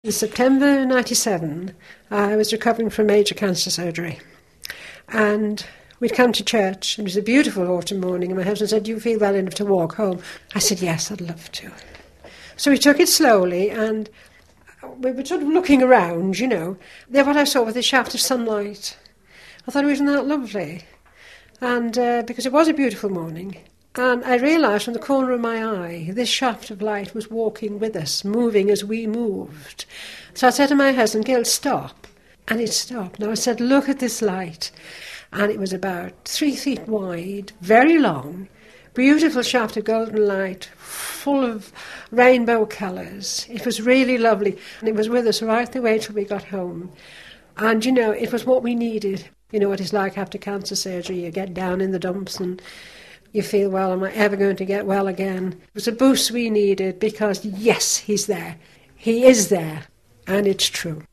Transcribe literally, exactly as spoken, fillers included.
In September ninety-seven, I was recovering from major cancer surgery, and we'd come to church. It was a beautiful autumn morning, and my husband said, "Do you feel well enough to walk home?" I said, "Yes, I'd love to." So we took it slowly, and we were sort of looking around, you know. Then what I saw was a shaft of sunlight. I thought, wasn't that lovely? And uh, because it was a beautiful morning, and I realised from the corner of my eye, this shaft of light was walking with us, moving as we moved. So I said to my husband, "Gil, stop." And it stopped. Now I said, "Look at this light." And it was about three feet wide, very long, beautiful shaft of golden light, full of rainbow colours. It was really lovely. And it was with us right the way till we got home. And, you know, it was what we needed. You know what it's like after cancer surgery. You get down in the dumps and you feel, well, am I ever going to get well again? It was a boost we needed because, yes, he's there. He is there. And it's true.